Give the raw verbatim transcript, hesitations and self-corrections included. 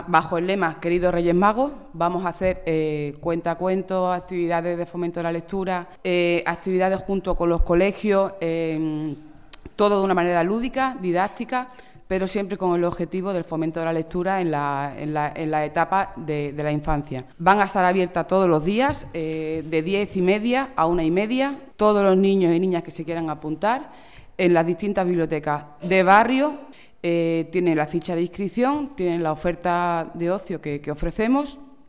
Bajo el lema Queridos Reyes Magos, vamos a hacer eh, cuentacuentos, actividades de fomento de la lectura, eh, actividades junto con los colegios, eh, todo de una manera lúdica, didáctica, pero siempre con el objetivo del fomento de la lectura en la, en la, en la etapa de, de la infancia. Van a estar abiertas todos los días, eh, de diez y media a una y media, todos los niños y niñas que se quieran apuntar, en las distintas bibliotecas de barrio. Eh, tienen la ficha de inscripción, tienen la oferta de ocio que, que ofrecemos